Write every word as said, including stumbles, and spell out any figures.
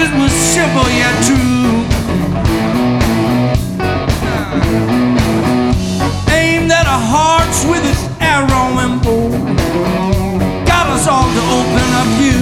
message was simple yet true. Aimed at our hearts with its arrow and bow, got us all to open up view.